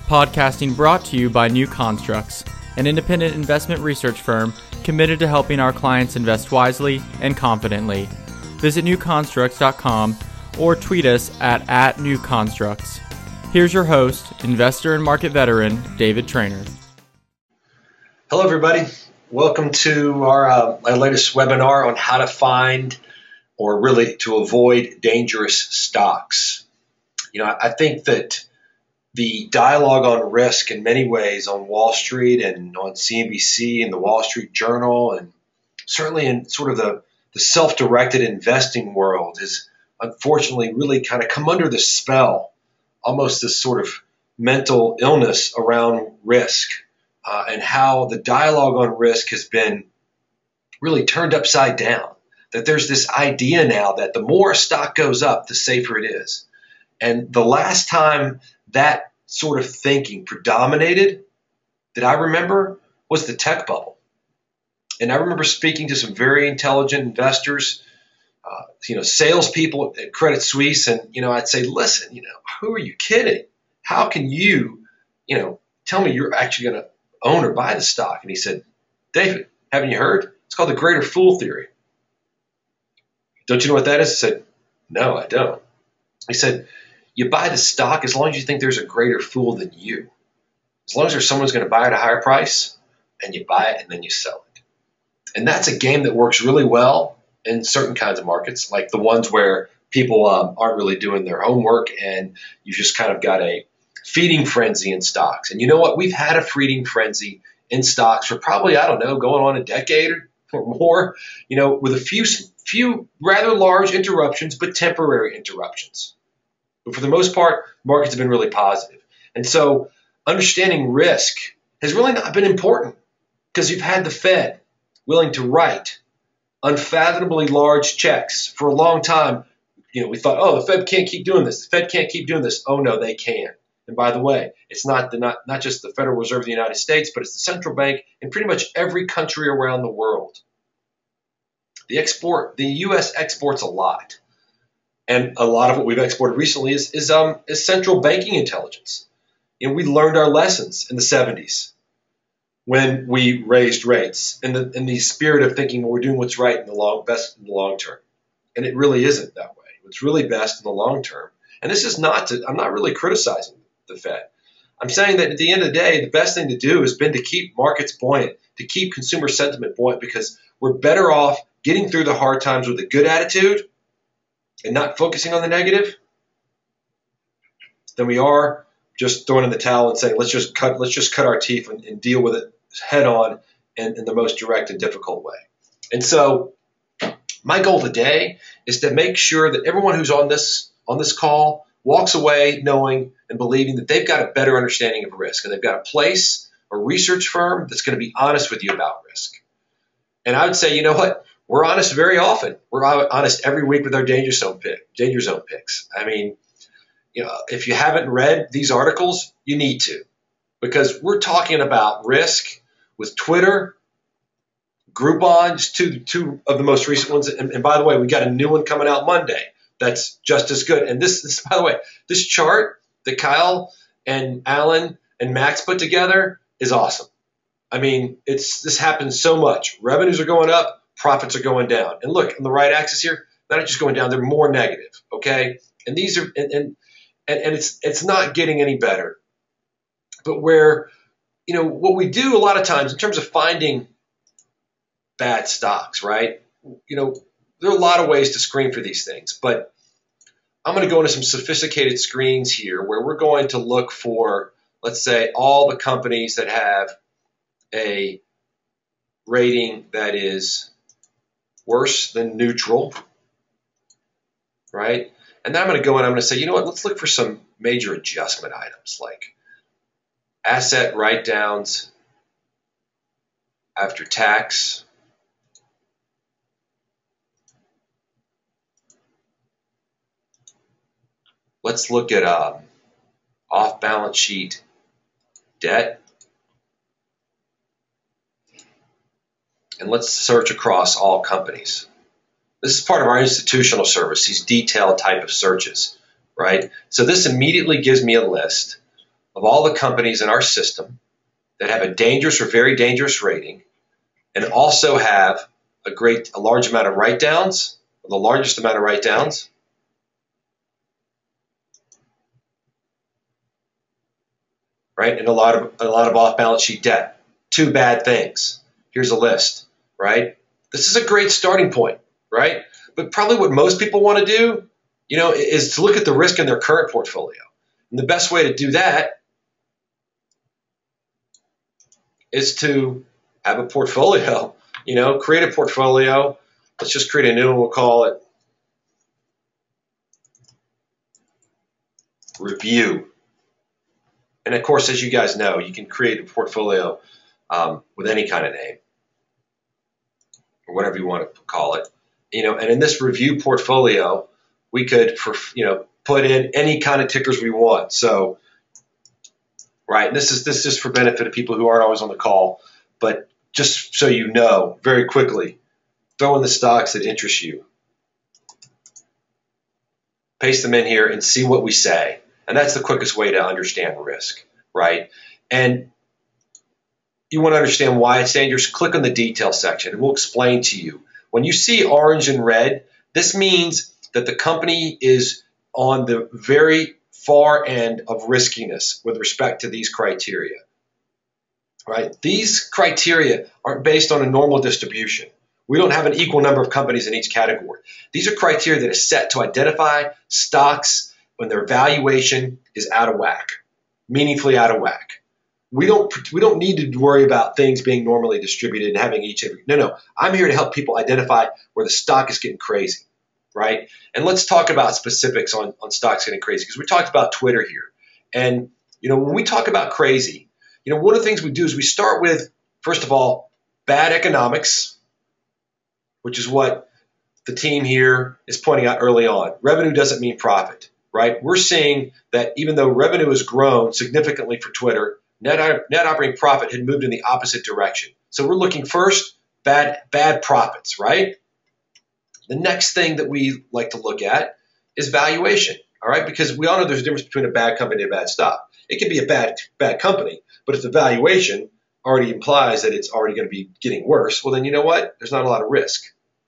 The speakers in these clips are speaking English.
Podcasting brought to you by New Constructs, an independent investment research firm committed to helping our clients invest wisely and confidently. Visit newconstructs.com or tweet us at @newconstructs. Here's your host, investor and market veteran, David Traynor. Hello, everybody. Welcome to our latest webinar on how to find or really to avoid dangerous stocks. I think that the dialogue on risk in many ways on Wall Street and on CNBC and the Wall Street Journal and certainly in sort of the self-directed investing world has unfortunately really kind of come under the spell, almost this sort of mental illness around risk and how the dialogue on risk has been really turned upside down. That there's this idea now that the more a stock goes up, the safer it is. And the last time that sort of thinking predominated that I remember was the tech bubble. And I remember speaking to some very intelligent investors, salespeople at Credit Suisse, and, I'd say, listen, who are you kidding? How can you, tell me you're actually going to own or buy the stock? And he said, David, haven't you heard? It's called the greater fool theory. Don't you know what that is? I said, no, I don't. He said, you buy the stock as long as you think there's a greater fool than you. As long as there's someone who's going to buy it at a higher price, and you buy it and then you sell it. And that's a game that works really well in certain kinds of markets, like the ones where people aren't really doing their homework and you've just kind of got a feeding frenzy in stocks. And you know what? We've had a feeding frenzy in stocks for probably, going on a decade or more, with a few rather large interruptions, but temporary interruptions. But for the most part, markets have been really positive. And so understanding risk has really not been important because you've had the Fed willing to write unfathomably large checks for a long time. We thought, the Fed can't keep doing this. The Fed can't keep doing this. Oh, no, they can. And by the way, it's not just the Federal Reserve of the United States, but it's the central bank in pretty much every country around the world. The U.S. exports a lot. And a lot of what we've exported recently is central banking intelligence. We learned our lessons in the 70s when we raised rates in the spirit of thinking we're doing what's right best in the long term. And it really isn't that way. It's really best in the long term. And this is I'm not really criticizing the Fed. I'm saying that at the end of the day, the best thing to do has been to keep markets buoyant, to keep consumer sentiment buoyant, because we're better off getting through the hard times with a good attitude and not focusing on the negative than we are just throwing in the towel and saying, let's just cut our teeth and deal with it head on in the most direct and difficult way. And so my goal today is to make sure that everyone who's on this call walks away knowing and believing that they've got a better understanding of risk and they've got a research firm that's going to be honest with you about risk. And I would say, you know what? We're honest very often. We're honest every week with our danger zone picks. I mean, if you haven't read these articles, you need to, because we're talking about risk with Twitter, Groupon, just two of the most recent ones. And by the way, we got a new one coming out Monday that's just as good. And this, by the way, this chart that Kyle and Alan and Max put together is awesome. I mean, this happens so much. Revenues are going up. Profits are going down. And look, on the right axis here, they're not just going down, they're more negative, okay? And these are and it's not getting any better. But where, what we do a lot of times in terms of finding bad stocks, right? There are a lot of ways to screen for these things, but I'm going to go into some sophisticated screens here where we're going to look for, let's say, all the companies that have a rating that is worse than neutral, right? And then I'm going to go in, I'm going to say, you know what, let's look for some major adjustment items like asset write-downs after tax, let's look at off-balance sheet debt. And let's search across all companies. This is part of our institutional service, these detailed type of searches, right? So this immediately gives me a list of all the companies in our system that have a dangerous or very dangerous rating and also have a large amount of write-downs, the largest amount of write-downs, right? And a lot of off-balance sheet debt. Two bad things. Here's a list, right? This is a great starting point, right? But probably what most people want to do, is to look at the risk in their current portfolio. And the best way to do that is to have a portfolio, create a portfolio. Let's just create a new one. We'll call it Review. And of course, as you guys know, you can create a portfolio with any kind of name or whatever you want to call it. And in this Review portfolio, we could, put in any kind of tickers we want. So, right, and this is for benefit of people who aren't always on the call, but just so you know, very quickly, throw in the stocks that interest you. Paste them in here and see what we say. And that's the quickest way to understand risk, right? And you want to understand why it's dangerous, click on the detail section and we'll explain to you. When you see orange and red, this means that the company is on the very far end of riskiness with respect to these criteria, right? These criteria aren't based on a normal distribution. We don't have an equal number of companies in each category. These are criteria that are set to identify stocks when their valuation is out of whack, meaningfully out of whack. We don't need to worry about things being normally distributed and having no. I'm here to help people identify where the stock is getting crazy, right? And let's talk about specifics on stocks getting crazy, because we talked about Twitter here. And, when we talk about crazy, one of the things we do is we start with, first of all, bad economics, which is what the team here is pointing out early on. Revenue doesn't mean profit, right? We're seeing that even though revenue has grown significantly for Twitter, net operating profit had moved in the opposite direction. So we're looking first, bad profits, right? The next thing that we like to look at is valuation, all right? Because we all know there's a difference between a bad company and a bad stock. It can be a bad company, but if the valuation already implies that it's already going to be getting worse, well, then you know what? There's not a lot of risk.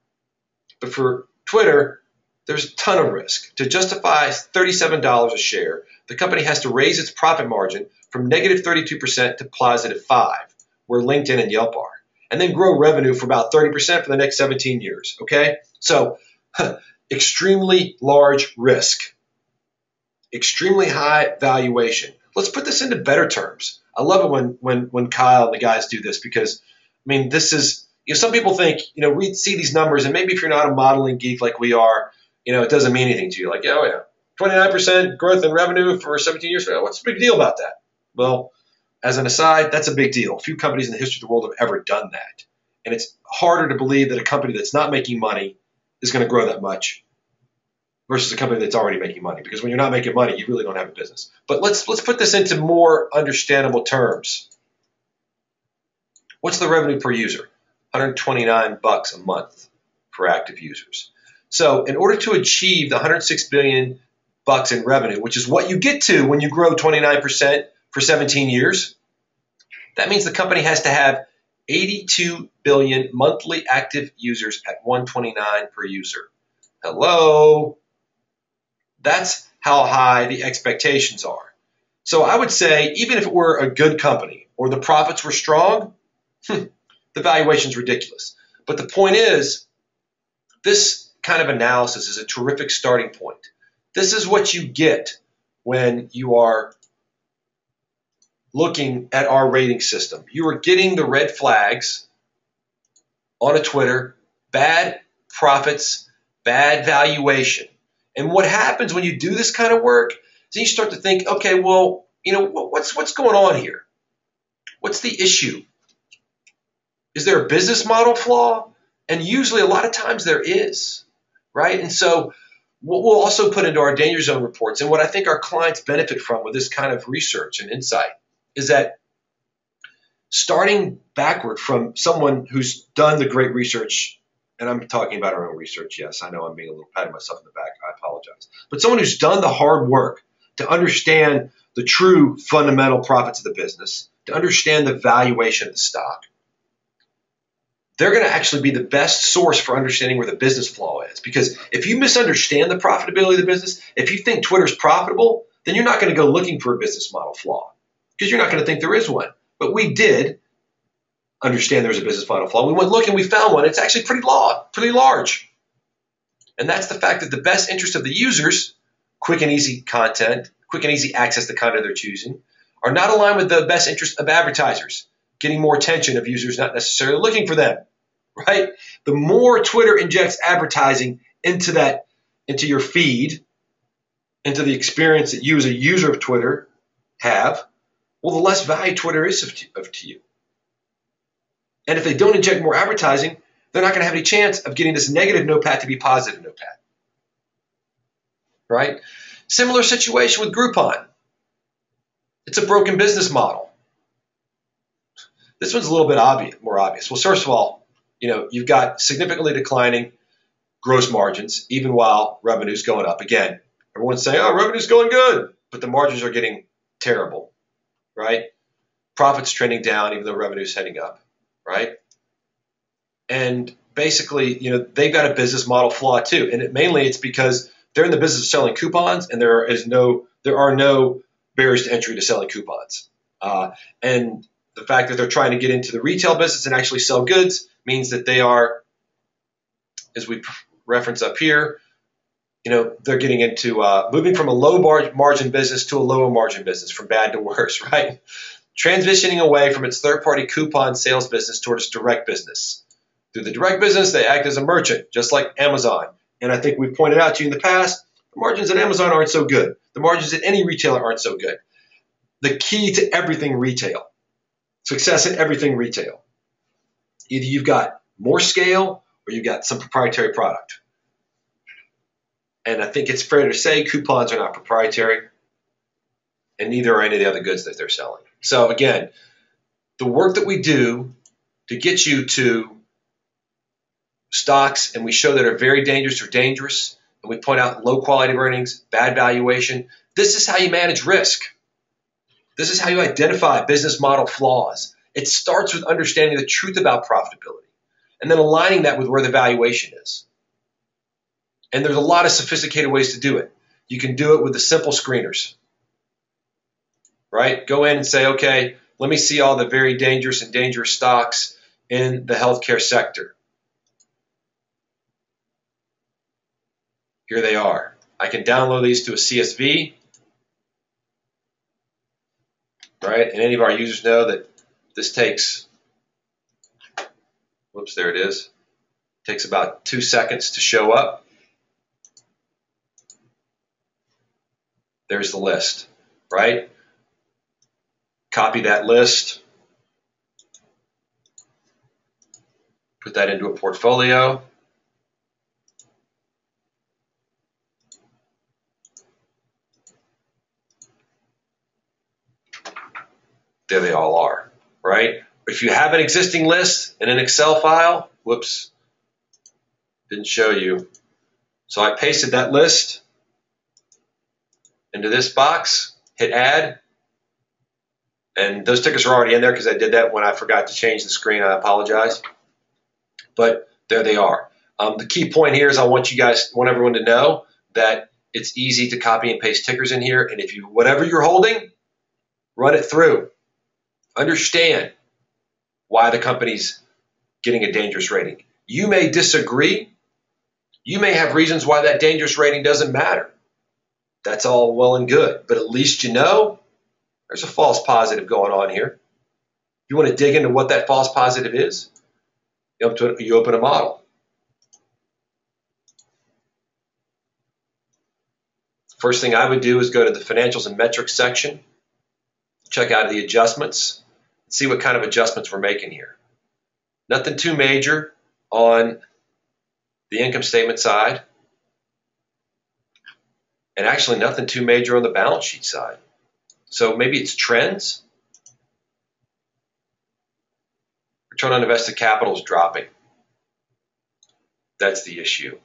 But for Twitter, there's a ton of risk. To justify $37 a share, the company has to raise its profit margin from negative 32% to positive 5%, where LinkedIn and Yelp are, and then grow revenue for about 30% for the next 17 years, okay? So extremely large risk, extremely high valuation. Let's put this into better terms. I love it when Kyle and the guys do this because, this is, some people think, we see these numbers and maybe if you're not a modeling geek like we are, it doesn't mean anything to you. Like, oh yeah, 29% growth in revenue for 17 years. What's the big deal about that? Well, as an aside, that's a big deal. Few companies in the history of the world have ever done that. And it's harder to believe that a company that's not making money is going to grow that much versus a company that's already making money. Because when you're not making money, you really don't have a business. But let's put this into more understandable terms. What's the revenue per user? $129 a month for active users. So in order to achieve the $106 billion in revenue, which is what you get to when you grow 29% for 17 years, that means the company has to have 82 billion monthly active users at $129 per user. Hello? That's how high the expectations are. So I would say even if it were a good company or the profits were strong, the valuation is ridiculous. But the point is, this kind of analysis is a terrific starting point. This is what you get when you are looking at our rating system. You are getting the red flags on a Twitter, bad profits, bad valuation. And what happens when you do this kind of work is you start to think, okay, well, what's going on here? What's the issue? Is there a business model flaw? And usually a lot of times there is, right? And so what we'll also put into our danger zone reports and what I think our clients benefit from with this kind of research and insight is that starting backward from someone who's done the great research, and I'm talking about our own research, yes, I know I'm being a little patting myself in the back, I apologize, but someone who's done the hard work to understand the true fundamental profits of the business, to understand the valuation of the stock, they're going to actually be the best source for understanding where the business flaw is. Because if you misunderstand the profitability of the business, if you think Twitter's profitable, then you're not going to go looking for a business model flaw because you're not going to think there is one. But we did understand there was a business model flaw. We went looking, we found one. It's actually pretty large. And that's the fact that the best interest of the users, quick and easy content, quick and easy access to content they're choosing, are not aligned with the best interest of advertisers, getting more attention of users not necessarily looking for them, right? The more Twitter injects advertising into your feed, into the experience that you as a user of Twitter have, well, the less value Twitter is to you. And if they don't inject more advertising, they're not going to have any chance of getting this negative NOPAT to be positive NOPAT, right? Similar situation with Groupon. It's a broken business model. This one's a little bit more obvious. Well, first of all, you've got significantly declining gross margins, even while revenue's going up. Again, everyone's saying, oh, revenue's going good, but the margins are getting terrible, right? Profits trending down, even though revenue's heading up, right? And basically, they've got a business model flaw too. And mainly it's because they're in the business of selling coupons, and there are no barriers to entry to selling coupons. And the fact that they're trying to get into the retail business and actually sell goods means that they are, as we reference up here, they're getting into moving from a low margin business to a lower margin business, from bad to worse, right? Transitioning away from its third-party coupon sales business towards direct business. Through the direct business, they act as a merchant, just like Amazon. And I think we've pointed out to you in the past, the margins at Amazon aren't so good. The margins at any retailer aren't so good. The key to everything retail, success at everything retail, either you've got more scale or you've got some proprietary product. And I think it's fair to say coupons are not proprietary, and neither are any of the other goods that they're selling. So again, the work that we do to get you to stocks, and we show that are very dangerous or dangerous, and we point out low quality of earnings, bad valuation. This is how you manage risk. This is how you identify business model flaws. It starts with understanding the truth about profitability and then aligning that with where the valuation is. And there's a lot of sophisticated ways to do it. You can do it with the simple screeners, right? Go in and say, okay, let me see all the very dangerous and dangerous stocks in the healthcare sector. Here they are. I can download these to a CSV, right? And any of our users know that this takes, there it is. It takes about 2 seconds to show up. There's the list, right? Copy that list. Put that into a portfolio. There they all are, right? If you have an existing list in an Excel file, didn't show you. So I pasted that list into this box, hit add, and those tickers are already in there because I did that when I forgot to change the screen. I apologize. But there they are. The key point here is I want everyone to know that it's easy to copy and paste tickers in here, and whatever you're holding, run it through. Understand why the company's getting a dangerous rating. You may disagree. You may have reasons why that dangerous rating doesn't matter. That's all well and good, but at least you know there's a false positive going on here. If you want to dig into what that false positive is, you open a model. First thing I would do is go to the financials and metrics section, check out the adjustments, see what kind of adjustments we're making here. Nothing too major on the income statement side, and actually nothing too major on the balance sheet side. So maybe it's trends. Return on invested capital is dropping. That's the issue.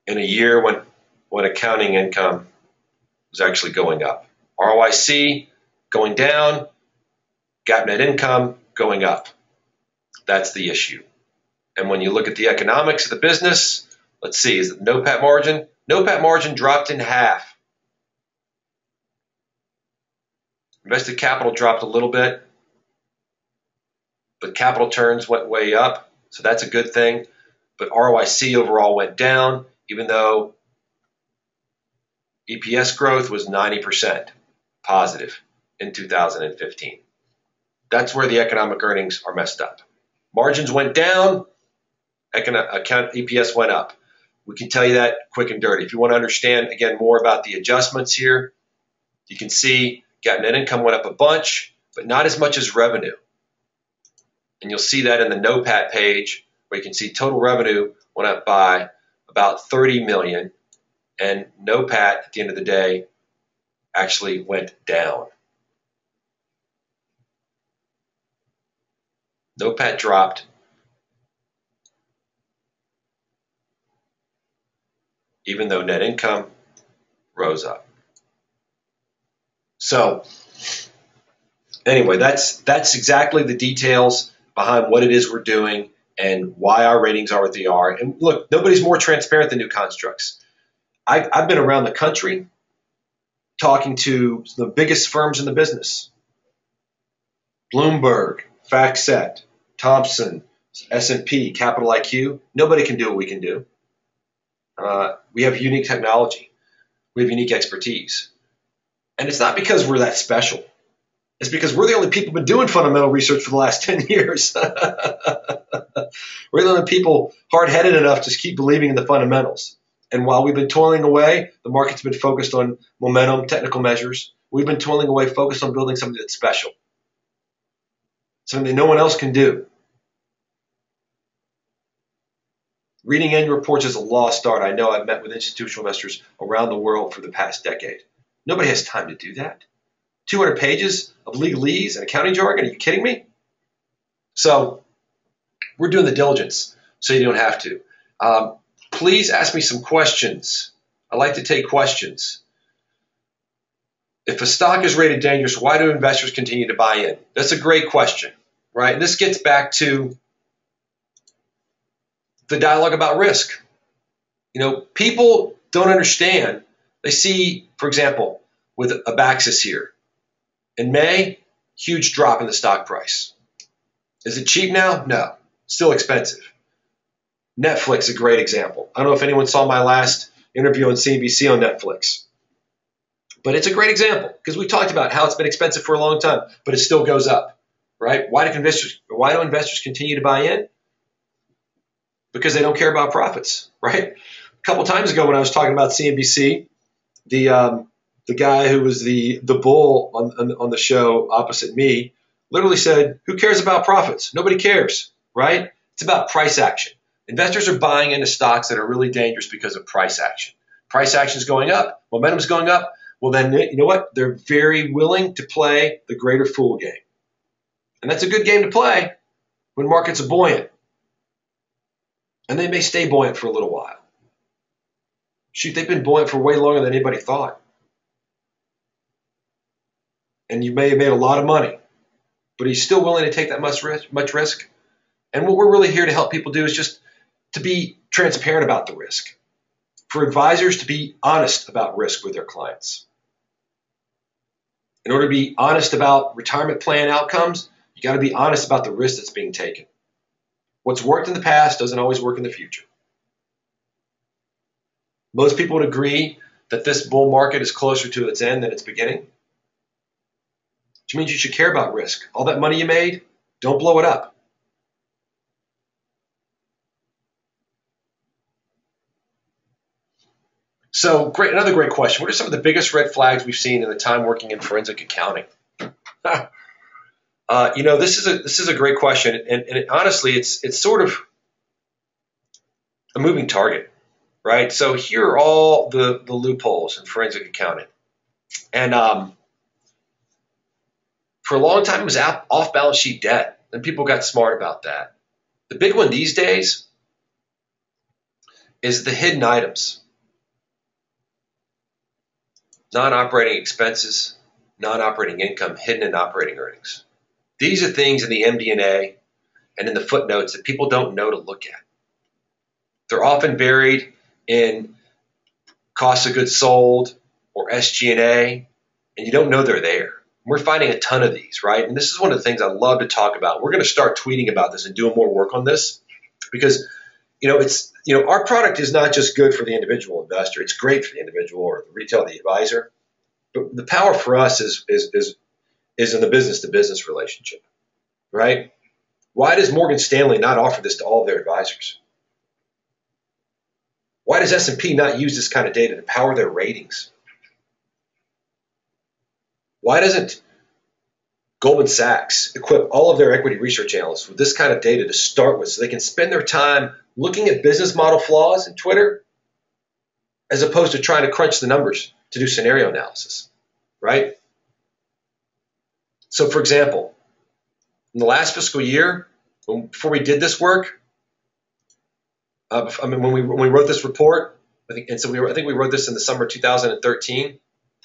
in a year when accounting income was actually going up. ROIC going down, GAAP net income going up. That's the issue. And when you look at the economics of the business, let's see, is it the NOPAT margin? NOPAT margin dropped in half. Invested capital dropped a little bit, but capital turns went way up, so that's a good thing. But ROIC overall went down, even though EPS growth was 90% positive in 2015. That's where the economic earnings are messed up. Margins went down, EPS went up. We can tell you that quick and dirty. If you want to understand, again, more about the adjustments here, you can see GAAP net income went up a bunch, but not as much as revenue. And you'll see that in the NOPAT page, where you can see total revenue went up by about $30 million, and NOPAT at the end of the day actually went down. NOPAT dropped. Even though net income rose up. So anyway, that's exactly the details behind what it is we're doing and why our ratings are what they are. And look, nobody's more transparent than New Constructs. I've been around the country talking to the biggest firms in the business. Bloomberg, FactSet, Thomson, S&P, Capital IQ. Nobody can do what we can do. We have unique technology. We have unique expertise. And it's not because we're that special. It's because we're the only people who've been doing fundamental research for the last 10 years. We're the only people hard-headed enough to keep believing in the fundamentals. And while we've been toiling away, the market's been focused on momentum, technical measures. We've been toiling away, focused on building something that's special, something that no one else can do. Reading annual reports is a lost art. I know I've met with institutional investors around the world for the past decade. Nobody has time to do that. 200 pages of legalese and accounting jargon? Are you kidding me? So we're doing the diligence so you don't have to. Please ask me some questions. I like to take questions. If a stock is rated dangerous, why do investors continue to buy in? That's a great question, right? And this gets back to the dialogue about risk. You know, people don't understand. They see, for example, with Abaxis here, in May, huge drop in the stock price. Is it cheap now? No, still expensive. Netflix, a great example. I don't know if anyone saw my last interview on CNBC on Netflix, but it's a great example because we talked about how it's been expensive for a long time, but it still goes up, right? Why do investors continue to buy in? Because they don't care about profits, right? A couple times ago when I was talking about CNBC, the guy who was the bull on the show opposite me literally said, "Who cares about profits? Nobody cares, right? It's about price action." Investors are buying into stocks that are really dangerous because of price action. Price action is going up, momentum is going up. Well, then you know what? They're very willing to play the greater fool game, and that's a good game to play when markets are buoyant. And they may stay buoyant for a little while. Shoot, they've been buoyant for way longer than anybody thought. And you may have made a lot of money, but are you still willing to take that much risk? And what we're really here to help people do is just to be transparent about the risk. For advisors to be honest about risk with their clients. In order to be honest about retirement plan outcomes, you got to be honest about the risk that's being taken. What's worked in the past doesn't always work in the future. Most people would agree that this bull market is closer to its end than its beginning, which means you should care about risk. All that money you made, don't blow it up. So another great question. What are some of the biggest red flags we've seen in the time working in forensic accounting? This is a great question, and honestly, it's sort of a moving target, right? So here are all the loopholes in forensic accounting, and for a long time it was off-balance sheet debt, and people got smart about that. The big one these days is the hidden items. Non-operating expenses, non-operating income, hidden in operating earnings. These are things in the MD&A and in the footnotes that people don't know to look at. They're often buried in cost of goods sold or SG&A, and you don't know they're there. We're finding a ton of these, right? And this is one of the things I love to talk about. We're going to start tweeting about this and doing more work on this because, our product is not just good for the individual investor. It's great for the individual or the retail, the advisor. But the power for us is in the business-to-business relationship, right? Why does Morgan Stanley not offer this to all of their advisors? Why does S&P not use this kind of data to power their ratings? Why doesn't Goldman Sachs equip all of their equity research analysts with this kind of data to start with so they can spend their time looking at business model flaws in Twitter as opposed to trying to crunch the numbers to do scenario analysis, right? So, for example, in the last fiscal year, before we did this work, when we wrote this report, I think we wrote this in the summer 2013.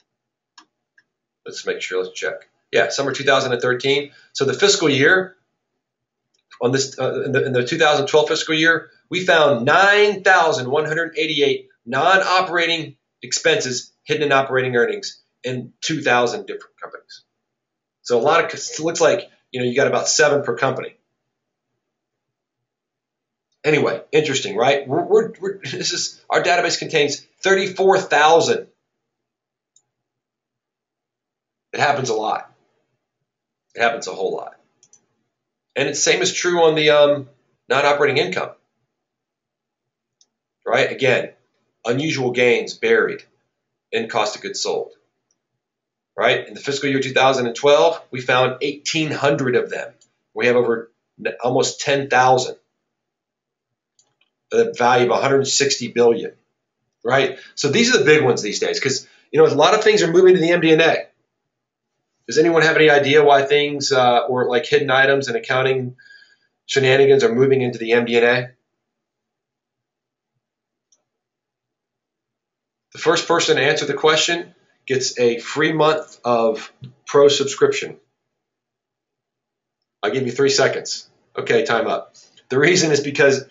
Let's make sure. Let's check. Yeah, summer 2013. So the fiscal year on this in the 2012 fiscal year, we found 9,188 non-operating expenses hidden in operating earnings in 2,000 different companies. So it looks like you got about 7 per company. Anyway, interesting, right? Our database contains 34,000. It happens a lot. It happens a whole lot. And the same is true on the non-operating income. Right? Again, unusual gains buried in cost of goods sold. Right? In the fiscal year 2012, we found 1,800 of them. We have almost 10,000. A value of 160 billion. Right? So these are the big ones these days because a lot of things are moving to the MD&A. Does anyone have any idea why things or like hidden items and accounting shenanigans are moving into the MD&A? The first person to answer the question gets a free month of Pro subscription. I'll give you 3 seconds. Okay, time up. The reason is because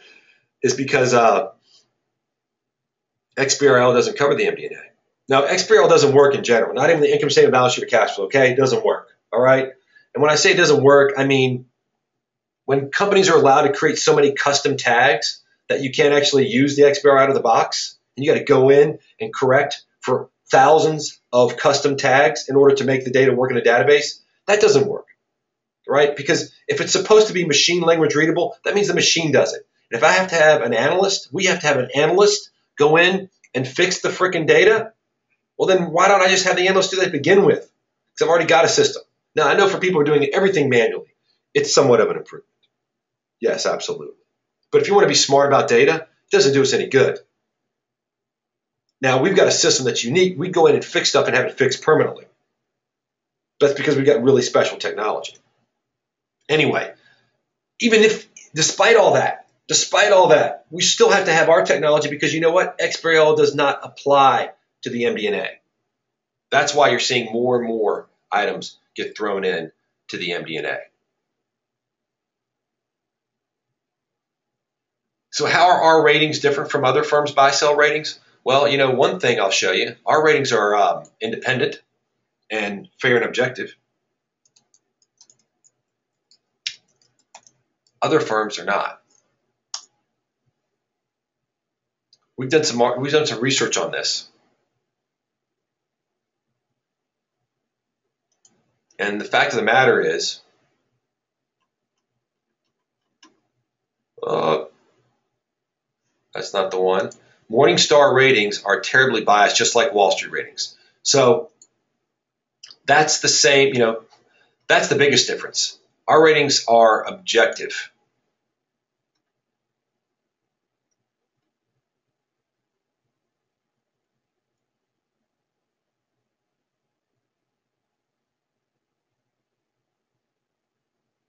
XBRL doesn't cover the MD&A. Now, XBRL doesn't work in general, not even the income statement, balance sheet, or cash flow, okay? It doesn't work, all right? And when I say it doesn't work, I mean when companies are allowed to create so many custom tags that you can't actually use the XBRL out of the box, and you got to go in and correct for thousands of custom tags in order to make the data work in a database, that doesn't work, right? Because if it's supposed to be machine language readable, that means the machine does it. And if I have to have an analyst, we have to have an analyst go in and fix the freaking data, well, then why don't I just have the analyst do that to begin with? Because I've already got a system. Now, I know for people who are doing everything manually, it's somewhat of an improvement. Yes, absolutely. But if you want to be smart about data, it doesn't do us any good. Now, we've got a system that's unique. We go in and fix stuff and have it fixed permanently. That's because we've got really special technology. Anyway, despite all that, we still have to have our technology because you know what? XBRL does not apply to the MD&A. That's why you're seeing more and more items get thrown in to the MD&A. So how are our ratings different from other firms' buy-sell ratings? Well, one thing I'll show you, our ratings are independent and fair and objective. Other firms are not. We've done some research on this. And the fact of the matter is, that's not the one. Morningstar ratings are terribly biased, just like Wall Street ratings. So that's the same, that's the biggest difference. Our ratings are objective.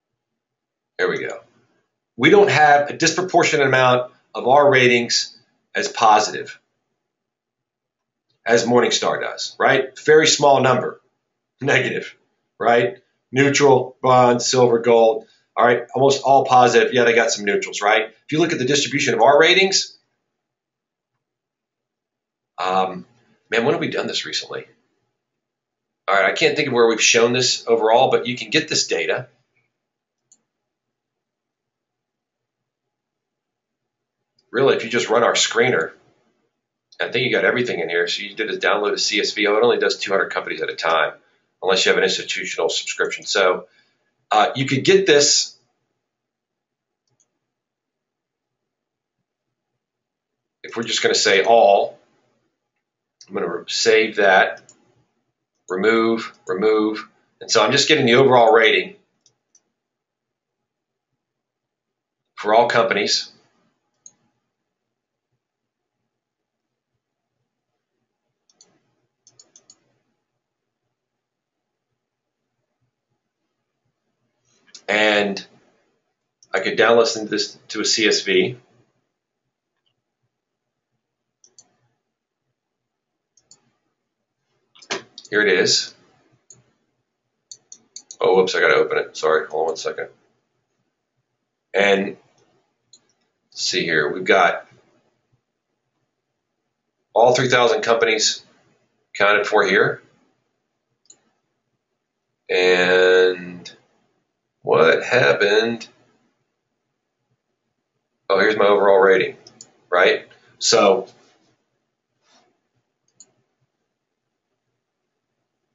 There we go. We don't have a disproportionate amount of our ratings as positive as Morningstar does, right? Very small number, negative, right? Neutral, bond, silver, gold. All right, almost all positive. Yeah, they got some neutrals, right? If you look at the distribution of our ratings, man, when have we done this recently? All right, I can't think of where we've shown this overall, but you can get this data. Really, if you just run our screener, I think you got everything in here. So you did a download a CSV. Oh, it only does 200 companies at a time, unless you have an institutional subscription. So you could get this. If we're just going to say all, I'm going to save that, remove. And so I'm just getting the overall rating for all companies. And I could download this to a CSV. Here it is. Oh, whoops, I got to open it. Sorry, hold on 1 second. And let's see here. We've got all 3,000 companies counted for here. And what happened? Oh, here's my overall rating, right? So